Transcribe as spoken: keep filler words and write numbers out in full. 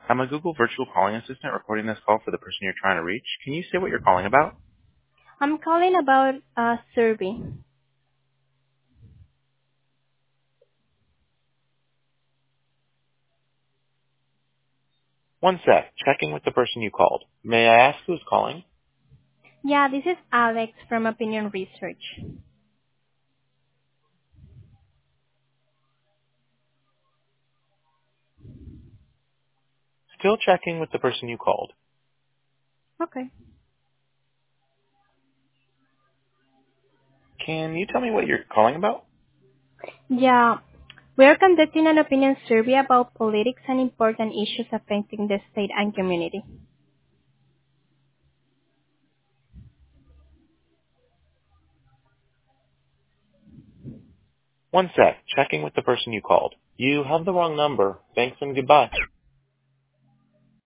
I'm a Google virtual calling assistant recording this call for the person you're trying to reach. Can you say what you're calling about? I'm calling about a survey. One sec. Checking with the person you called. May I ask who's calling? Yeah, this is Alex from Opinion Research. Still checking with the person you called. Okay. Can you tell me what you're calling about? Yeah, we're conducting an opinion survey about politics and important issues affecting the state and community. One sec. Checking with the person you called. You have the wrong number. Thanks and goodbye.